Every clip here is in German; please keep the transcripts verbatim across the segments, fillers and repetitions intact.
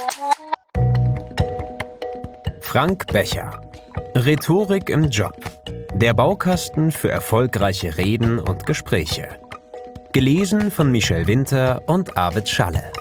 Frank Becher. Rhetorik im Job. Der Baukasten für erfolgreiche Reden und Gespräche. Gelesen von Michel Winter und Arvid Schalle.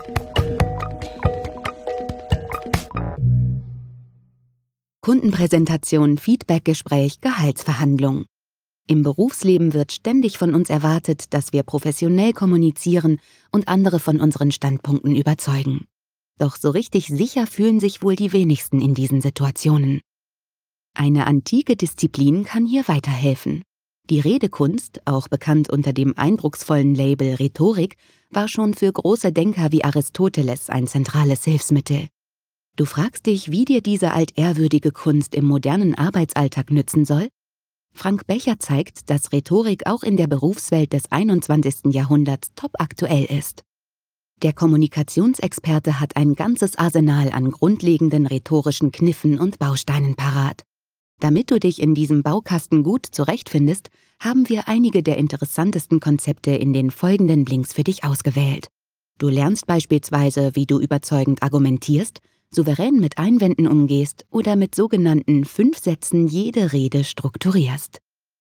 Kundenpräsentation, Feedbackgespräch, Gehaltsverhandlung. Im Berufsleben wird ständig von uns erwartet, dass wir professionell kommunizieren und andere von unseren Standpunkten überzeugen. Doch so richtig sicher fühlen sich wohl die wenigsten in diesen Situationen. Eine antike Disziplin kann hier weiterhelfen. Die Redekunst, auch bekannt unter dem eindrucksvollen Label Rhetorik, war schon für große Denker wie Aristoteles ein zentrales Hilfsmittel. Du fragst dich, wie dir diese altehrwürdige Kunst im modernen Arbeitsalltag nützen soll? Frank Becher zeigt, dass Rhetorik auch in der Berufswelt des einundzwanzigsten Jahrhunderts topaktuell ist. Der Kommunikationsexperte hat ein ganzes Arsenal an grundlegenden rhetorischen Kniffen und Bausteinen parat. Damit du dich in diesem Baukasten gut zurechtfindest, haben wir einige der interessantesten Konzepte in den folgenden Blinks für dich ausgewählt. Du lernst beispielsweise, wie du überzeugend argumentierst, souverän mit Einwänden umgehst oder mit sogenannten fünf Sätzen jede Rede strukturierst.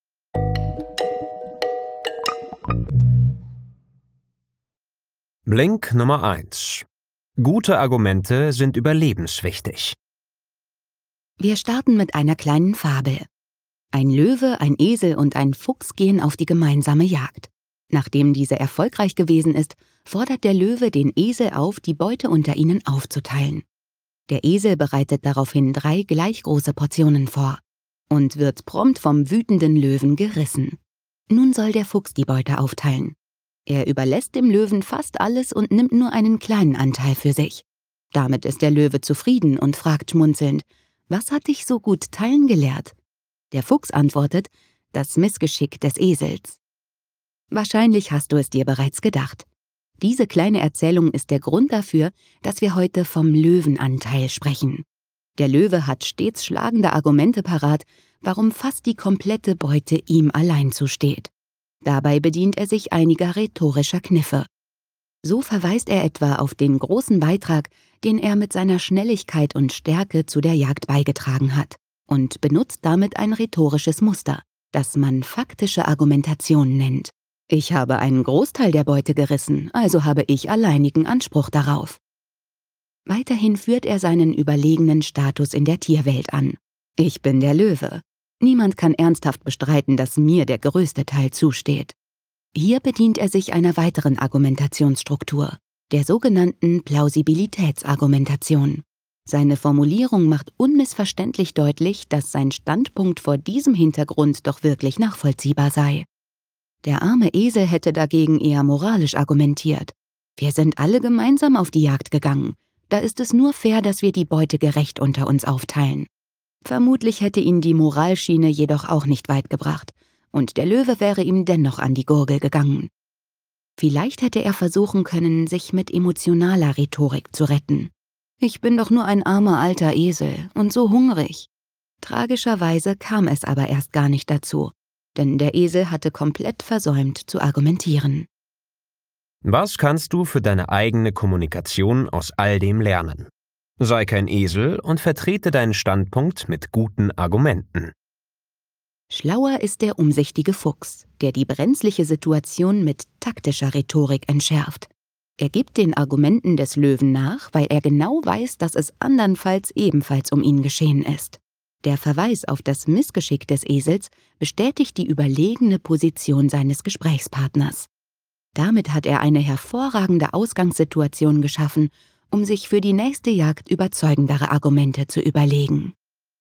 Blink Nummer eins. Gute Argumente sind überlebenswichtig. Wir starten mit einer kleinen Fabel. Ein Löwe, ein Esel und ein Fuchs gehen auf die gemeinsame Jagd. Nachdem diese erfolgreich gewesen ist, fordert der Löwe den Esel auf, die Beute unter ihnen aufzuteilen. Der Esel bereitet daraufhin drei gleich große Portionen vor und wird prompt vom wütenden Löwen gerissen. Nun soll der Fuchs die Beute aufteilen. Er überlässt dem Löwen fast alles und nimmt nur einen kleinen Anteil für sich. Damit ist der Löwe zufrieden und fragt schmunzelnd: Was hat dich so gut teilen gelehrt? Der Fuchs antwortet: Das Missgeschick des Esels. Wahrscheinlich hast du es dir bereits gedacht. Diese kleine Erzählung ist der Grund dafür, dass wir heute vom Löwenanteil sprechen. Der Löwe hat stets schlagende Argumente parat, warum fast die komplette Beute ihm allein zusteht. Dabei bedient er sich einiger rhetorischer Kniffe. So verweist er etwa auf den großen Beitrag, den er mit seiner Schnelligkeit und Stärke zu der Jagd beigetragen hat, und benutzt damit ein rhetorisches Muster, das man faktische Argumentation nennt. Ich habe einen Großteil der Beute gerissen, also habe ich alleinigen Anspruch darauf. Weiterhin führt er seinen überlegenen Status in der Tierwelt an. Ich bin der Löwe. Niemand kann ernsthaft bestreiten, dass mir der größte Teil zusteht. Hier bedient er sich einer weiteren Argumentationsstruktur, der sogenannten Plausibilitätsargumentation. Seine Formulierung macht unmissverständlich deutlich, dass sein Standpunkt vor diesem Hintergrund doch wirklich nachvollziehbar sei. Der arme Esel hätte dagegen eher moralisch argumentiert. Wir sind alle gemeinsam auf die Jagd gegangen. Da ist es nur fair, dass wir die Beute gerecht unter uns aufteilen. Vermutlich hätte ihn die Moralschiene jedoch auch nicht weit gebracht, und der Löwe wäre ihm dennoch an die Gurgel gegangen. Vielleicht hätte er versuchen können, sich mit emotionaler Rhetorik zu retten. Ich bin doch nur ein armer alter Esel und so hungrig. Tragischerweise kam es aber erst gar nicht dazu, denn der Esel hatte komplett versäumt zu argumentieren. Was kannst du für deine eigene Kommunikation aus all dem lernen? Sei kein Esel und vertrete deinen Standpunkt mit guten Argumenten. Schlauer ist der umsichtige Fuchs, der die brenzliche Situation mit taktischer Rhetorik entschärft. Er gibt den Argumenten des Löwen nach, weil er genau weiß, dass es andernfalls ebenfalls um ihn geschehen ist. Der Verweis auf das Missgeschick des Esels bestätigt die überlegene Position seines Gesprächspartners. Damit hat er eine hervorragende Ausgangssituation geschaffen, um sich für die nächste Jagd überzeugendere Argumente zu überlegen.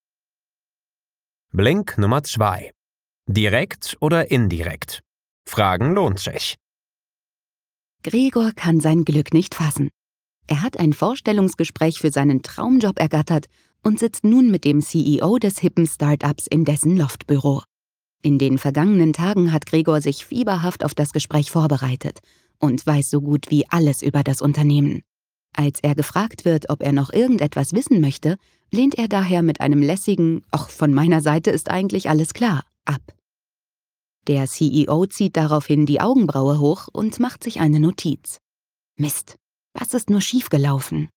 Blink Nummer zwei. Direkt oder indirekt? Fragen lohnt sich. Gregor kann sein Glück nicht fassen. Er hat ein Vorstellungsgespräch für seinen Traumjob ergattert und sitzt nun mit dem C E O des hippen Start-ups in dessen Loftbüro. In den vergangenen Tagen hat Gregor sich fieberhaft auf das Gespräch vorbereitet und weiß so gut wie alles über das Unternehmen. Als er gefragt wird, ob er noch irgendetwas wissen möchte, lehnt er daher mit einem lässigen „Ach, von meiner Seite ist eigentlich alles klar" ab. Der C E O zieht daraufhin die Augenbraue hoch und macht sich eine Notiz. Mist, was ist nur schiefgelaufen?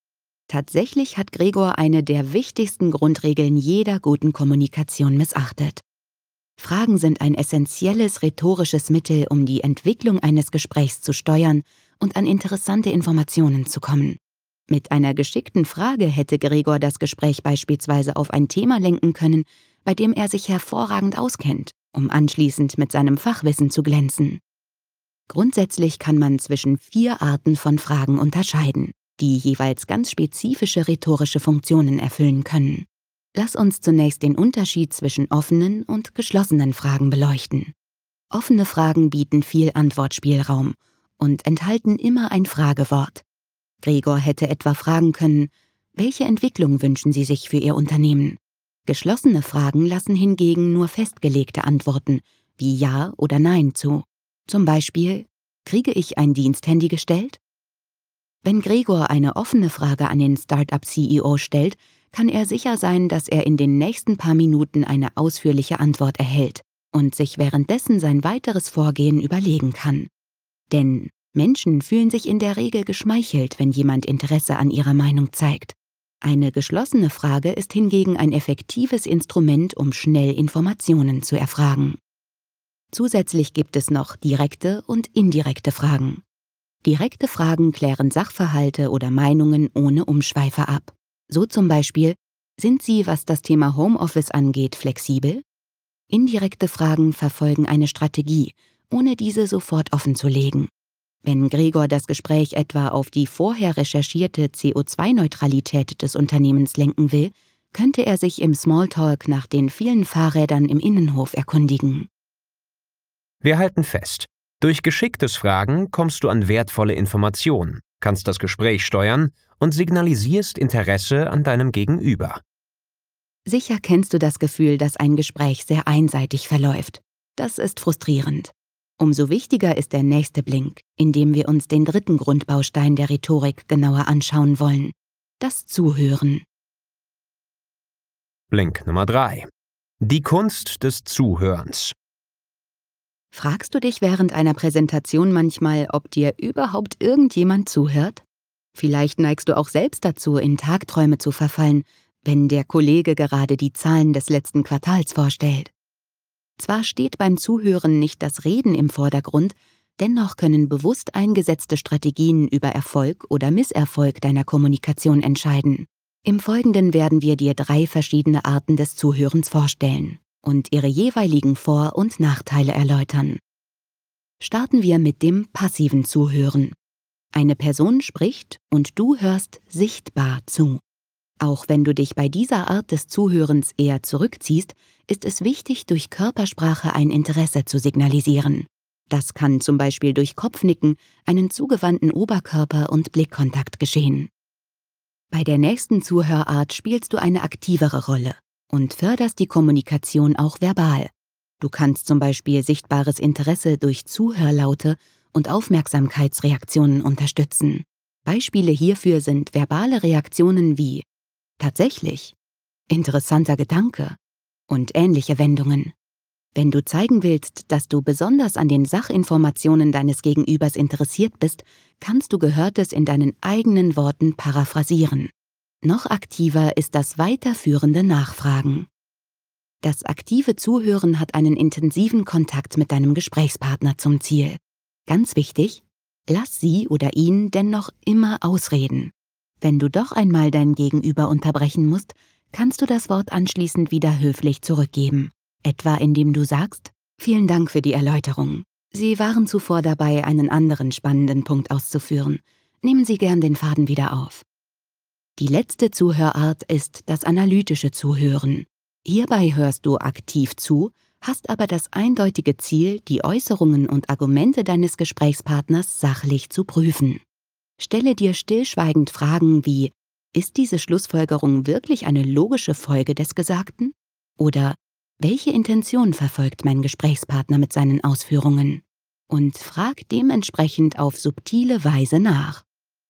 Tatsächlich hat Gregor eine der wichtigsten Grundregeln jeder guten Kommunikation missachtet. Fragen sind ein essentielles rhetorisches Mittel, um die Entwicklung eines Gesprächs zu steuern und an interessante Informationen zu kommen. Mit einer geschickten Frage hätte Gregor das Gespräch beispielsweise auf ein Thema lenken können, bei dem er sich hervorragend auskennt, um anschließend mit seinem Fachwissen zu glänzen. Grundsätzlich kann man zwischen vier Arten von Fragen unterscheiden, die jeweils ganz spezifische rhetorische Funktionen erfüllen können. Lass uns zunächst den Unterschied zwischen offenen und geschlossenen Fragen beleuchten. Offene Fragen bieten viel Antwortspielraum und enthalten immer ein Fragewort. Gregor hätte etwa fragen können: Welche Entwicklung wünschen Sie sich für Ihr Unternehmen? Geschlossene Fragen lassen hingegen nur festgelegte Antworten wie Ja oder Nein zu. Zum Beispiel: Kriege ich ein Diensthandy gestellt? Wenn Gregor eine offene Frage an den Startup-C E O stellt, kann er sicher sein, dass er in den nächsten paar Minuten eine ausführliche Antwort erhält und sich währenddessen sein weiteres Vorgehen überlegen kann. Denn Menschen fühlen sich in der Regel geschmeichelt, wenn jemand Interesse an ihrer Meinung zeigt. Eine geschlossene Frage ist hingegen ein effektives Instrument, um schnell Informationen zu erfragen. Zusätzlich gibt es noch direkte und indirekte Fragen. Direkte Fragen klären Sachverhalte oder Meinungen ohne Umschweife ab. So zum Beispiel: Sind Sie, was das Thema Homeoffice angeht, flexibel? Indirekte Fragen verfolgen eine Strategie, ohne diese sofort offenzulegen. Wenn Gregor das Gespräch etwa auf die vorher recherchierte C O zwei Neutralität des Unternehmens lenken will, könnte er sich im Smalltalk nach den vielen Fahrrädern im Innenhof erkundigen. Wir halten fest: Durch geschicktes Fragen kommst du an wertvolle Informationen, kannst das Gespräch steuern und signalisierst Interesse an deinem Gegenüber. Sicher kennst du das Gefühl, dass ein Gespräch sehr einseitig verläuft. Das ist frustrierend. Umso wichtiger ist der nächste Blink, in dem wir uns den dritten Grundbaustein der Rhetorik genauer anschauen wollen: das Zuhören. Blink Nummer drei: Die Kunst des Zuhörens. Fragst du dich während einer Präsentation manchmal, ob dir überhaupt irgendjemand zuhört? Vielleicht neigst du auch selbst dazu, in Tagträume zu verfallen, wenn der Kollege gerade die Zahlen des letzten Quartals vorstellt. Zwar steht beim Zuhören nicht das Reden im Vordergrund, dennoch können bewusst eingesetzte Strategien über Erfolg oder Misserfolg deiner Kommunikation entscheiden. Im Folgenden werden wir dir drei verschiedene Arten des Zuhörens vorstellen und ihre jeweiligen Vor- und Nachteile erläutern. Starten wir mit dem passiven Zuhören. Eine Person spricht und du hörst sichtbar zu. Auch wenn du dich bei dieser Art des Zuhörens eher zurückziehst, ist es wichtig, durch Körpersprache ein Interesse zu signalisieren. Das kann zum Beispiel durch Kopfnicken, einen zugewandten Oberkörper und Blickkontakt geschehen. Bei der nächsten Zuhörart spielst du eine aktivere Rolle und förderst die Kommunikation auch verbal. Du kannst zum Beispiel sichtbares Interesse durch Zuhörlaute und Aufmerksamkeitsreaktionen unterstützen. Beispiele hierfür sind verbale Reaktionen wie „Tatsächlich“, „Interessanter Gedanke“ und ähnliche Wendungen. Wenn du zeigen willst, dass du besonders an den Sachinformationen deines Gegenübers interessiert bist, kannst du Gehörtes in deinen eigenen Worten paraphrasieren. Noch aktiver ist das weiterführende Nachfragen. Das aktive Zuhören hat einen intensiven Kontakt mit deinem Gesprächspartner zum Ziel. Ganz wichtig: Lass sie oder ihn dennoch immer ausreden. Wenn du doch einmal dein Gegenüber unterbrechen musst, kannst du das Wort anschließend wieder höflich zurückgeben. Etwa indem du sagst: Vielen Dank für die Erläuterung. Sie waren zuvor dabei, einen anderen spannenden Punkt auszuführen. Nehmen Sie gern den Faden wieder auf. Die letzte Zuhörart ist das analytische Zuhören. Hierbei hörst du aktiv zu, hast aber das eindeutige Ziel, die Äußerungen und Argumente deines Gesprächspartners sachlich zu prüfen. Stelle dir stillschweigend Fragen wie: Ist diese Schlussfolgerung wirklich eine logische Folge des Gesagten? Oder welche Intention verfolgt mein Gesprächspartner mit seinen Ausführungen? Und frag dementsprechend auf subtile Weise nach.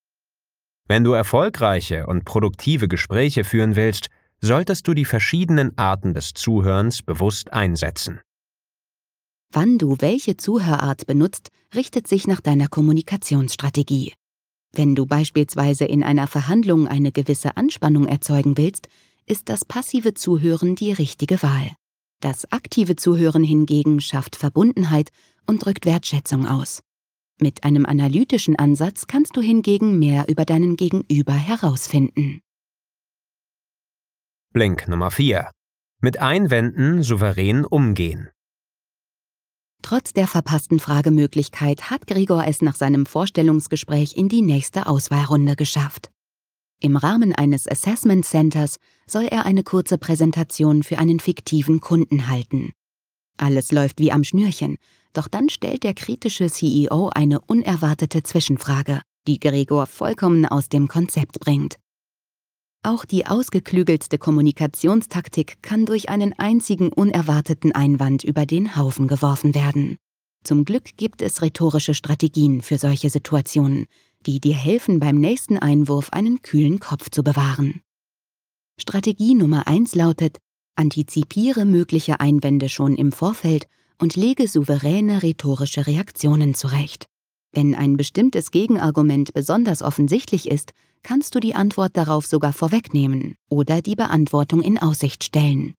Wenn du erfolgreiche und produktive Gespräche führen willst, solltest du die verschiedenen Arten des Zuhörens bewusst einsetzen. Wann du welche Zuhörart benutzt, richtet sich nach deiner Kommunikationsstrategie. Wenn du beispielsweise in einer Verhandlung eine gewisse Anspannung erzeugen willst, ist das passive Zuhören die richtige Wahl. Das aktive Zuhören hingegen schafft Verbundenheit und drückt Wertschätzung aus. Mit einem analytischen Ansatz kannst du hingegen mehr über deinen Gegenüber herausfinden. Blink Nummer vier. Mit Einwänden souverän umgehen. Trotz der verpassten Fragemöglichkeit hat Gregor es nach seinem Vorstellungsgespräch in die nächste Auswahlrunde geschafft. Im Rahmen eines Assessment Centers soll er eine kurze Präsentation für einen fiktiven Kunden halten. Alles läuft wie am Schnürchen, doch dann stellt der kritische C E O eine unerwartete Zwischenfrage, die Gregor vollkommen aus dem Konzept bringt. Auch die ausgeklügelste Kommunikationstaktik kann durch einen einzigen unerwarteten Einwand über den Haufen geworfen werden. Zum Glück gibt es rhetorische Strategien für solche Situationen, die dir helfen, beim nächsten Einwurf einen kühlen Kopf zu bewahren. Strategie Nummer eins lautet: Antizipiere mögliche Einwände schon im Vorfeld und lege souveräne rhetorische Reaktionen zurecht. Wenn ein bestimmtes Gegenargument besonders offensichtlich ist, kannst du die Antwort darauf sogar vorwegnehmen oder die Beantwortung in Aussicht stellen.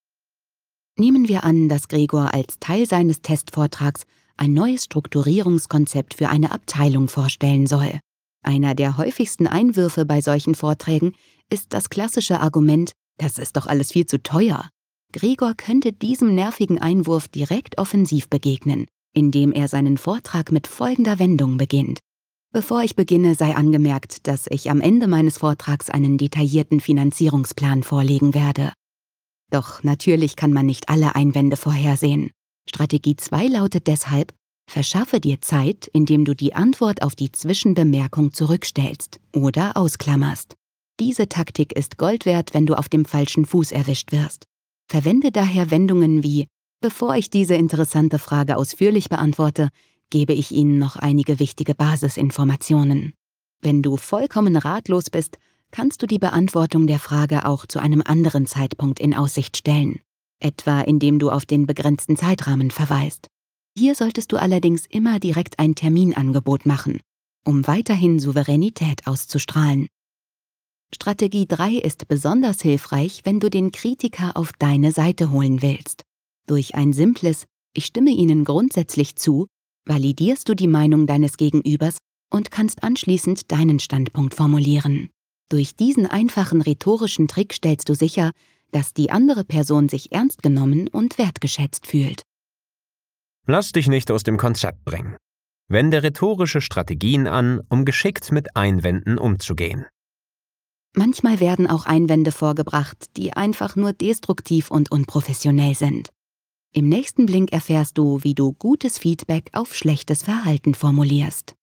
Nehmen wir an, dass Gregor als Teil seines Testvortrags ein neues Strukturierungskonzept für eine Abteilung vorstellen soll. Einer der häufigsten Einwürfe bei solchen Vorträgen ist das klassische Argument: Das ist doch alles viel zu teuer. Gregor könnte diesem nervigen Einwurf direkt offensiv begegnen, indem er seinen Vortrag mit folgender Wendung beginnt. Bevor ich beginne, sei angemerkt, dass ich am Ende meines Vortrags einen detaillierten Finanzierungsplan vorlegen werde. Doch natürlich kann man nicht alle Einwände vorhersehen. Strategie zwei lautet deshalb: Verschaffe dir Zeit, indem du die Antwort auf die Zwischenbemerkung zurückstellst oder ausklammerst. Diese Taktik ist Gold wert, wenn du auf dem falschen Fuß erwischt wirst. Verwende daher Wendungen wie: Bevor ich diese interessante Frage ausführlich beantworte, gebe ich Ihnen noch einige wichtige Basisinformationen. Wenn du vollkommen ratlos bist, kannst du die Beantwortung der Frage auch zu einem anderen Zeitpunkt in Aussicht stellen, etwa indem du auf den begrenzten Zeitrahmen verweist. Hier solltest du allerdings immer direkt ein Terminangebot machen, um weiterhin Souveränität auszustrahlen. Strategie drei ist besonders hilfreich, wenn du den Kritiker auf deine Seite holen willst. Durch ein simples „Ich stimme Ihnen grundsätzlich zu“ validierst du die Meinung deines Gegenübers und kannst anschließend deinen Standpunkt formulieren. Durch diesen einfachen rhetorischen Trick stellst du sicher, dass die andere Person sich ernst genommen und wertgeschätzt fühlt. Lass dich nicht aus dem Konzept bringen. Wende rhetorische Strategien an, um geschickt mit Einwänden umzugehen. Manchmal werden auch Einwände vorgebracht, die einfach nur destruktiv und unprofessionell sind. Im nächsten Blink erfährst du, wie du gutes Feedback auf schlechtes Verhalten formulierst.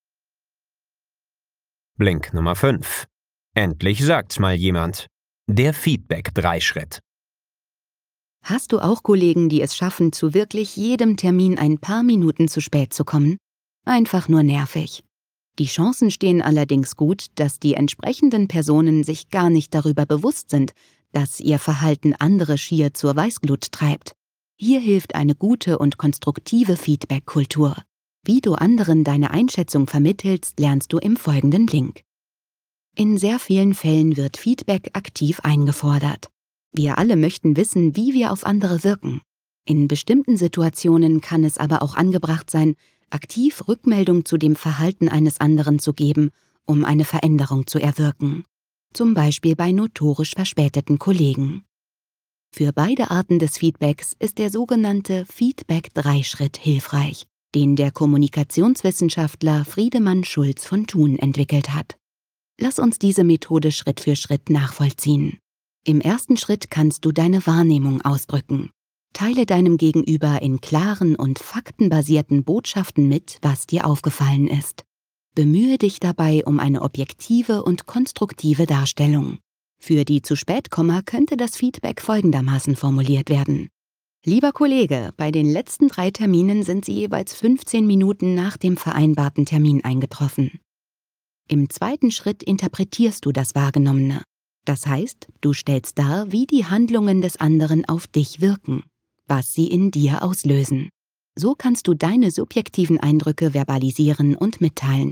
Blink Nummer fünf. Endlich sagt's mal jemand. Der Feedback-Dreischritt. Hast du auch Kollegen, die es schaffen, zu wirklich jedem Termin ein paar Minuten zu spät zu kommen? Einfach nur nervig. Die Chancen stehen allerdings gut, dass die entsprechenden Personen sich gar nicht darüber bewusst sind, dass ihr Verhalten andere schier zur Weißglut treibt. Hier hilft eine gute und konstruktive Feedback-Kultur. Wie du anderen deine Einschätzung vermittelst, lernst du im folgenden Link. In sehr vielen Fällen wird Feedback aktiv eingefordert. Wir alle möchten wissen, wie wir auf andere wirken. In bestimmten Situationen kann es aber auch angebracht sein, aktiv Rückmeldung zu dem Verhalten eines anderen zu geben, um eine Veränderung zu erwirken. Zum Beispiel bei notorisch verspäteten Kollegen. Für beide Arten des Feedbacks ist der sogenannte Feedback-Dreischritt hilfreich, den der Kommunikationswissenschaftler Friedemann Schulz von Thun entwickelt hat. Lass uns diese Methode Schritt für Schritt nachvollziehen. Im ersten Schritt kannst du deine Wahrnehmung ausdrücken. Teile deinem Gegenüber in klaren und faktenbasierten Botschaften mit, was dir aufgefallen ist. Bemühe dich dabei um eine objektive und konstruktive Darstellung. Für die Zu-Spät-Komma könnte das Feedback folgendermaßen formuliert werden: Lieber Kollege, bei den letzten drei Terminen sind Sie jeweils fünfzehn Minuten nach dem vereinbarten Termin eingetroffen. Im zweiten Schritt interpretierst du das Wahrgenommene. Das heißt, du stellst dar, wie die Handlungen des anderen auf dich wirken, was sie in dir auslösen. So kannst du deine subjektiven Eindrücke verbalisieren und mitteilen.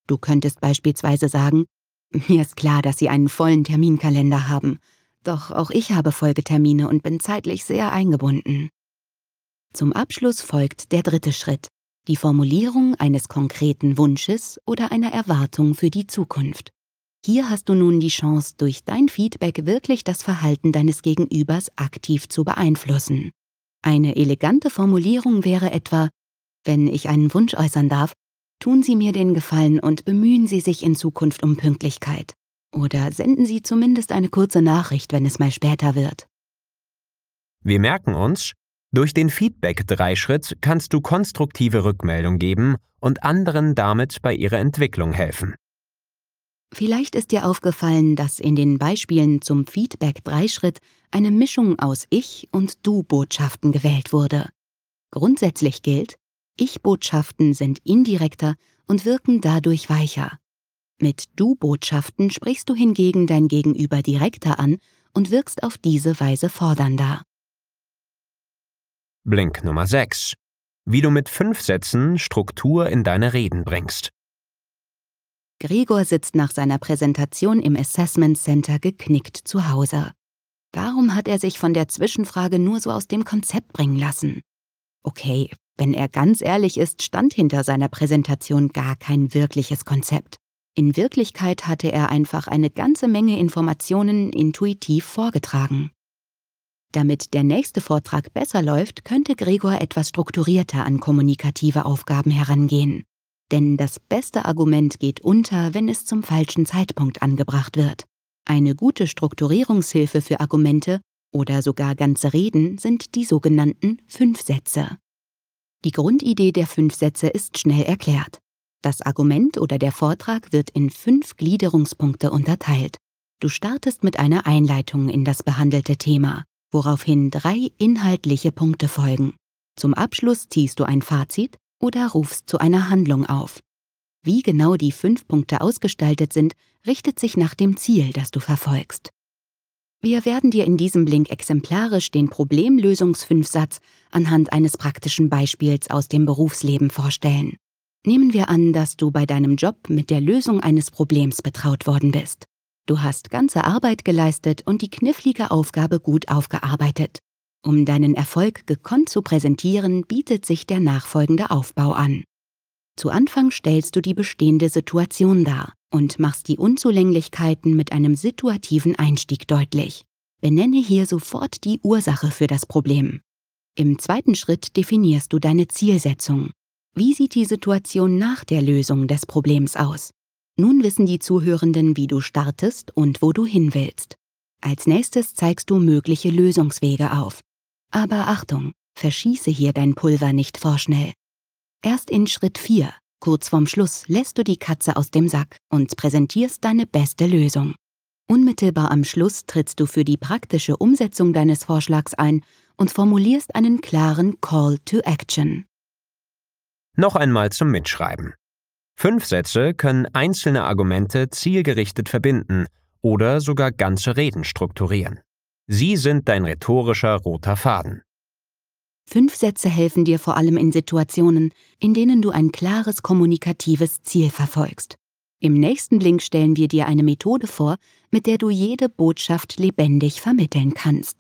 Du könntest beispielsweise sagen: Mir ist klar, dass Sie einen vollen Terminkalender haben. Doch auch ich habe Folgetermine und bin zeitlich sehr eingebunden. Zum Abschluss folgt der dritte Schritt: die Formulierung eines konkreten Wunsches oder einer Erwartung für die Zukunft. Hier hast du nun die Chance, durch dein Feedback wirklich das Verhalten deines Gegenübers aktiv zu beeinflussen. Eine elegante Formulierung wäre etwa: Wenn ich einen Wunsch äußern darf, tun Sie mir den Gefallen und bemühen Sie sich in Zukunft um Pünktlichkeit. Oder senden Sie zumindest eine kurze Nachricht, wenn es mal später wird. Wir merken uns, durch den Feedback-Dreischritt kannst du konstruktive Rückmeldung geben und anderen damit bei ihrer Entwicklung helfen. Vielleicht ist dir aufgefallen, dass in den Beispielen zum Feedback-Dreischritt eine Mischung aus Ich- und Du-Botschaften gewählt wurde. Grundsätzlich gilt: Ich-Botschaften sind indirekter und wirken dadurch weicher. Mit Du-Botschaften sprichst du hingegen dein Gegenüber direkter an und wirkst auf diese Weise fordernder. Blink Nummer sechs. Wie du mit fünf Sätzen Struktur in deine Reden bringst. Gregor sitzt nach seiner Präsentation im Assessment Center geknickt zu Hause. Warum hat er sich von der Zwischenfrage nur so aus dem Konzept bringen lassen? Okay, wenn er ganz ehrlich ist, stand hinter seiner Präsentation gar kein wirkliches Konzept. In Wirklichkeit hatte er einfach eine ganze Menge Informationen intuitiv vorgetragen. Damit der nächste Vortrag besser läuft, könnte Gregor etwas strukturierter an kommunikative Aufgaben herangehen. Denn das beste Argument geht unter, wenn es zum falschen Zeitpunkt angebracht wird. Eine gute Strukturierungshilfe für Argumente oder sogar ganze Reden sind die sogenannten Fünf-Sätze. Die Grundidee der fünf Sätze ist schnell erklärt. Das Argument oder der Vortrag wird in fünf Gliederungspunkte unterteilt. Du startest mit einer Einleitung in das behandelte Thema, woraufhin drei inhaltliche Punkte folgen. Zum Abschluss ziehst du ein Fazit oder rufst zu einer Handlung auf. Wie genau die fünf Punkte ausgestaltet sind, richtet sich nach dem Ziel, das du verfolgst. Wir werden dir in diesem Blink exemplarisch den Problemlösungs-Fünf-Satz anhand eines praktischen Beispiels aus dem Berufsleben vorstellen. Nehmen wir an, dass du bei deinem Job mit der Lösung eines Problems betraut worden bist. Du hast ganze Arbeit geleistet und die knifflige Aufgabe gut aufgearbeitet. Um deinen Erfolg gekonnt zu präsentieren, bietet sich der nachfolgende Aufbau an. Zu Anfang stellst du die bestehende Situation dar und machst die Unzulänglichkeiten mit einem situativen Einstieg deutlich. Benenne hier sofort die Ursache für das Problem. Im zweiten Schritt definierst du deine Zielsetzung. Wie sieht die Situation nach der Lösung des Problems aus? Nun wissen die Zuhörenden, wie du startest und wo du hin willst. Als nächstes zeigst du mögliche Lösungswege auf. Aber Achtung, verschieße hier dein Pulver nicht vorschnell. Erst in Schritt vier, kurz vorm Schluss, lässt du die Katze aus dem Sack und präsentierst deine beste Lösung. Unmittelbar am Schluss trittst du für die praktische Umsetzung deines Vorschlags ein und formulierst einen klaren Call to Action. Noch einmal zum Mitschreiben. Fünf Sätze können einzelne Argumente zielgerichtet verbinden oder sogar ganze Reden strukturieren. Sie sind dein rhetorischer roter Faden. Fünf Sätze helfen dir vor allem in Situationen, in denen du ein klares kommunikatives Ziel verfolgst. Im nächsten Blink stellen wir dir eine Methode vor, mit der du jede Botschaft lebendig vermitteln kannst.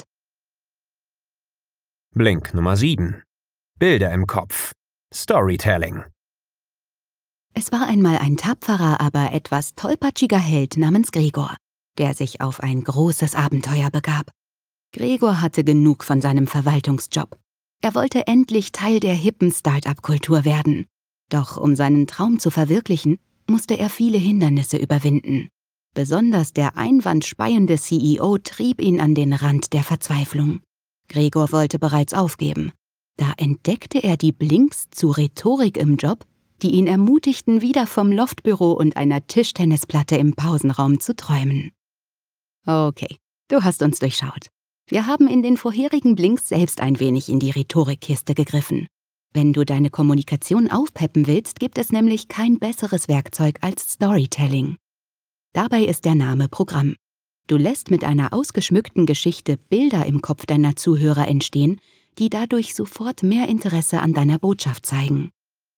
Blink Nummer sieben. Bilder im Kopf. Storytelling. Es war einmal ein tapferer, aber etwas tollpatschiger Held namens Gregor, der sich auf ein großes Abenteuer begab. Gregor hatte genug von seinem Verwaltungsjob. Er wollte endlich Teil der hippen Start-up-Kultur werden. Doch um seinen Traum zu verwirklichen, musste er viele Hindernisse überwinden. Besonders der einwandspeiende C E O trieb ihn an den Rand der Verzweiflung. Gregor wollte bereits aufgeben. Da entdeckte er die Blinks zu Rhetorik im Job, die ihn ermutigten, wieder vom Loftbüro und einer Tischtennisplatte im Pausenraum zu träumen. Okay, du hast uns durchschaut. Wir haben in den vorherigen Blinks selbst ein wenig in die Rhetorikkiste gegriffen. Wenn du deine Kommunikation aufpeppen willst, gibt es nämlich kein besseres Werkzeug als Storytelling. Dabei ist der Name Programm. Du lässt mit einer ausgeschmückten Geschichte Bilder im Kopf deiner Zuhörer entstehen, die dadurch sofort mehr Interesse an deiner Botschaft zeigen.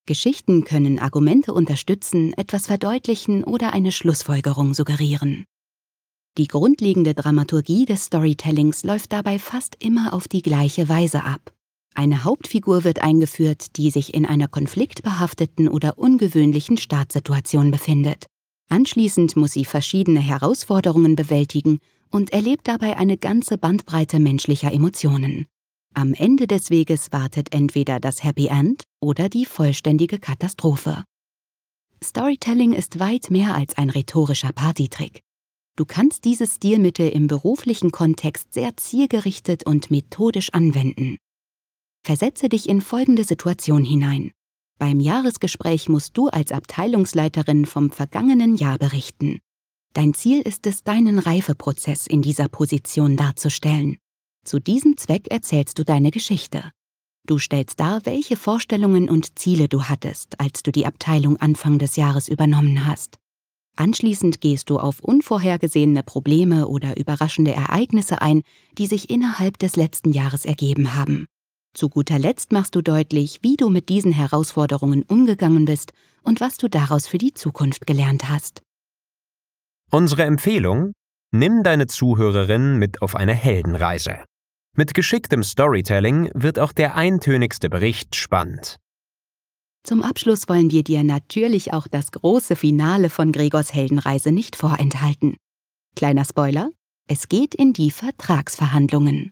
Geschichten können Argumente unterstützen, etwas verdeutlichen oder eine Schlussfolgerung suggerieren. Die grundlegende Dramaturgie des Storytellings läuft dabei fast immer auf die gleiche Weise ab. Eine Hauptfigur wird eingeführt, die sich in einer konfliktbehafteten oder ungewöhnlichen Startsituation befindet. Anschließend muss sie verschiedene Herausforderungen bewältigen und erlebt dabei eine ganze Bandbreite menschlicher Emotionen. Am Ende des Weges wartet entweder das Happy End oder die vollständige Katastrophe. Storytelling ist weit mehr als ein rhetorischer Partytrick. Du kannst dieses Stilmittel im beruflichen Kontext sehr zielgerichtet und methodisch anwenden. Versetze dich in folgende Situation hinein. Beim Jahresgespräch musst du als Abteilungsleiterin vom vergangenen Jahr berichten. Dein Ziel ist es, deinen Reifeprozess in dieser Position darzustellen. Zu diesem Zweck erzählst du deine Geschichte. Du stellst dar, welche Vorstellungen und Ziele du hattest, als du die Abteilung Anfang des Jahres übernommen hast. Anschließend gehst du auf unvorhergesehene Probleme oder überraschende Ereignisse ein, die sich innerhalb des letzten Jahres ergeben haben. Zu guter Letzt machst du deutlich, wie du mit diesen Herausforderungen umgegangen bist und was du daraus für die Zukunft gelernt hast. Unsere Empfehlung: Nimm deine Zuhörerin mit auf eine Heldenreise. Mit geschicktem Storytelling wird auch der eintönigste Bericht spannend. Zum Abschluss wollen wir dir natürlich auch das große Finale von Gregors Heldenreise nicht vorenthalten. Kleiner Spoiler: Es geht in die Vertragsverhandlungen.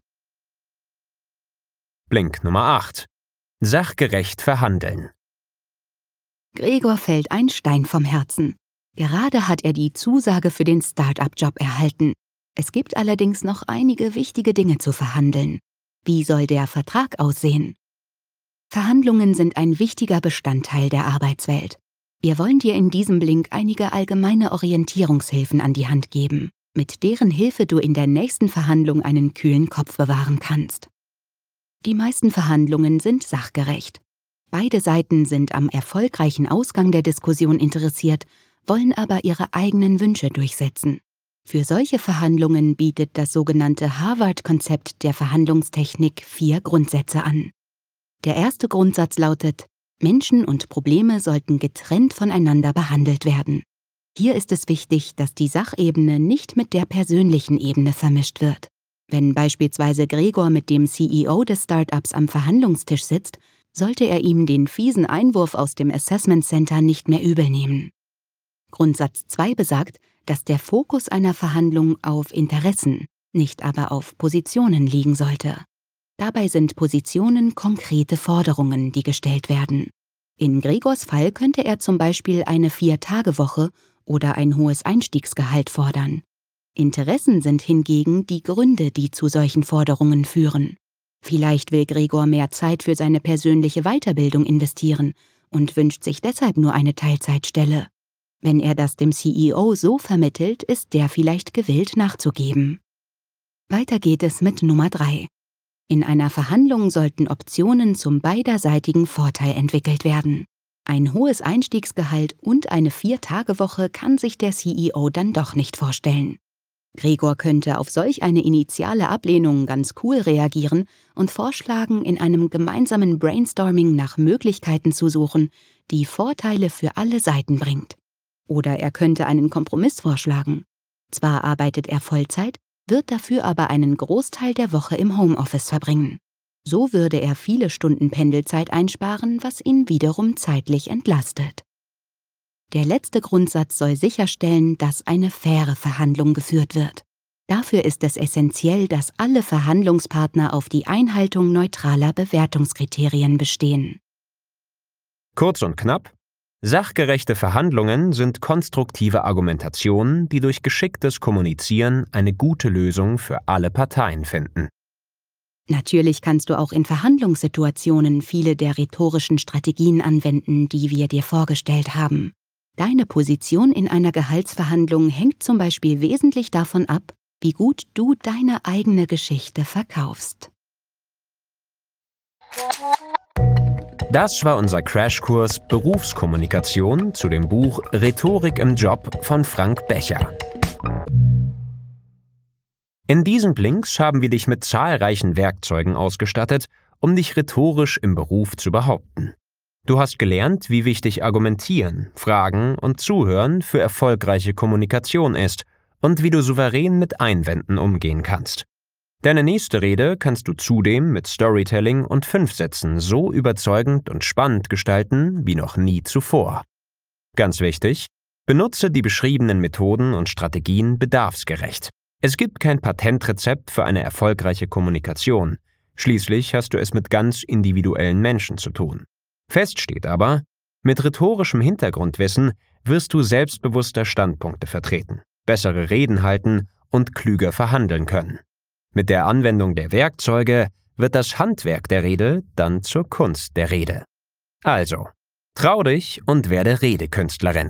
Blink Nummer acht. Sachgerecht verhandeln. Gregor fällt ein Stein vom Herzen. Gerade hat er die Zusage für den Start-up-Job erhalten. Es gibt allerdings noch einige wichtige Dinge zu verhandeln. Wie soll der Vertrag aussehen? Verhandlungen sind ein wichtiger Bestandteil der Arbeitswelt. Wir wollen dir in diesem Blink einige allgemeine Orientierungshilfen an die Hand geben, mit deren Hilfe du in der nächsten Verhandlung einen kühlen Kopf bewahren kannst. Die meisten Verhandlungen sind sachgerecht. Beide Seiten sind am erfolgreichen Ausgang der Diskussion interessiert, wollen aber ihre eigenen Wünsche durchsetzen. Für solche Verhandlungen bietet das sogenannte Harvard-Konzept der Verhandlungstechnik vier Grundsätze an. Der erste Grundsatz lautet: Menschen und Probleme sollten getrennt voneinander behandelt werden. Hier ist es wichtig, dass die Sachebene nicht mit der persönlichen Ebene vermischt wird. Wenn beispielsweise Gregor mit dem C E O des Startups am Verhandlungstisch sitzt, sollte er ihm den fiesen Einwurf aus dem Assessment Center nicht mehr übel nehmen. Grundsatz zwei besagt, dass der Fokus einer Verhandlung auf Interessen, nicht aber auf Positionen liegen sollte. Dabei sind Positionen konkrete Forderungen, die gestellt werden. In Gregors Fall könnte er zum Beispiel eine Vier-Tage-Woche oder ein hohes Einstiegsgehalt fordern. Interessen sind hingegen die Gründe, die zu solchen Forderungen führen. Vielleicht will Gregor mehr Zeit für seine persönliche Weiterbildung investieren und wünscht sich deshalb nur eine Teilzeitstelle. Wenn er das dem C E O so vermittelt, ist der vielleicht gewillt nachzugeben. Weiter geht es mit Nummer drei. In einer Verhandlung sollten Optionen zum beiderseitigen Vorteil entwickelt werden. Ein hohes Einstiegsgehalt und eine Vier-Tage-Woche kann sich der C E O dann doch nicht vorstellen. Gregor könnte auf solch eine initiale Ablehnung ganz cool reagieren und vorschlagen, in einem gemeinsamen Brainstorming nach Möglichkeiten zu suchen, die Vorteile für alle Seiten bringt. Oder er könnte einen Kompromiss vorschlagen. Zwar arbeitet er Vollzeit, wird dafür aber einen Großteil der Woche im Homeoffice verbringen. So würde er viele Stunden Pendelzeit einsparen, was ihn wiederum zeitlich entlastet. Der letzte Grundsatz soll sicherstellen, dass eine faire Verhandlung geführt wird. Dafür ist es essentiell, dass alle Verhandlungspartner auf die Einhaltung neutraler Bewertungskriterien bestehen. Kurz und knapp: Sachgerechte Verhandlungen sind konstruktive Argumentationen, die durch geschicktes Kommunizieren eine gute Lösung für alle Parteien finden. Natürlich kannst du auch in Verhandlungssituationen viele der rhetorischen Strategien anwenden, die wir dir vorgestellt haben. Deine Position in einer Gehaltsverhandlung hängt zum Beispiel wesentlich davon ab, wie gut du deine eigene Geschichte verkaufst. Das war unser Crashkurs Berufskommunikation zu dem Buch Rhetorik im Job von Frank Becher. In diesen Blinks haben wir dich mit zahlreichen Werkzeugen ausgestattet, um dich rhetorisch im Beruf zu behaupten. Du hast gelernt, wie wichtig Argumentieren, Fragen und Zuhören für erfolgreiche Kommunikation ist und wie du souverän mit Einwänden umgehen kannst. Deine nächste Rede kannst du zudem mit Storytelling und Fünfsätzen so überzeugend und spannend gestalten wie noch nie zuvor. Ganz wichtig, benutze die beschriebenen Methoden und Strategien bedarfsgerecht. Es gibt kein Patentrezept für eine erfolgreiche Kommunikation. Schließlich hast du es mit ganz individuellen Menschen zu tun. Fest steht aber, mit rhetorischem Hintergrundwissen wirst du selbstbewusster Standpunkte vertreten, bessere Reden halten und klüger verhandeln können. Mit der Anwendung der Werkzeuge wird das Handwerk der Rede dann zur Kunst der Rede. Also, trau dich und werde Redekünstlerin.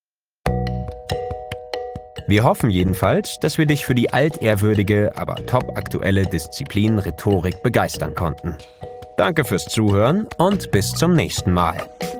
Wir hoffen jedenfalls, dass wir dich für die altehrwürdige, aber topaktuelle Disziplin Rhetorik begeistern konnten. Danke fürs Zuhören und bis zum nächsten Mal.